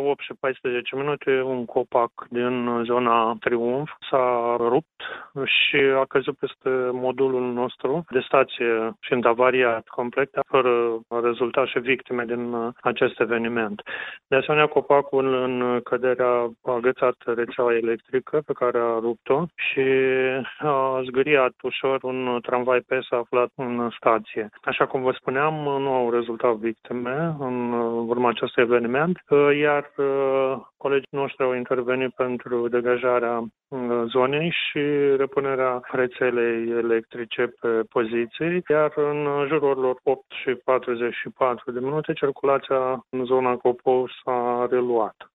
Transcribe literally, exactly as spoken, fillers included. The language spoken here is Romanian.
opt și paisprezece minute, un copac din zona Triumf s-a rupt și a căzut peste modulul nostru de stație, fiind avariat complet, fără a rezulta și victime din acest eveniment. De asemenea, copacul în cădere a agățat rețeaua electrică pe care a rupt-o și a zgâriat ușor un tramvai P E S aflat în stație. Așa cum vă spuneam, nu au rezultat victime în urma acestui eveniment, iar colegii noștri au intervenit pentru degajarea zonei și repunerea rețelei electrice pe poziții, iar în jurul orelor opt și patruzeci și patru de minute circulația în zona Copou s-a reluat.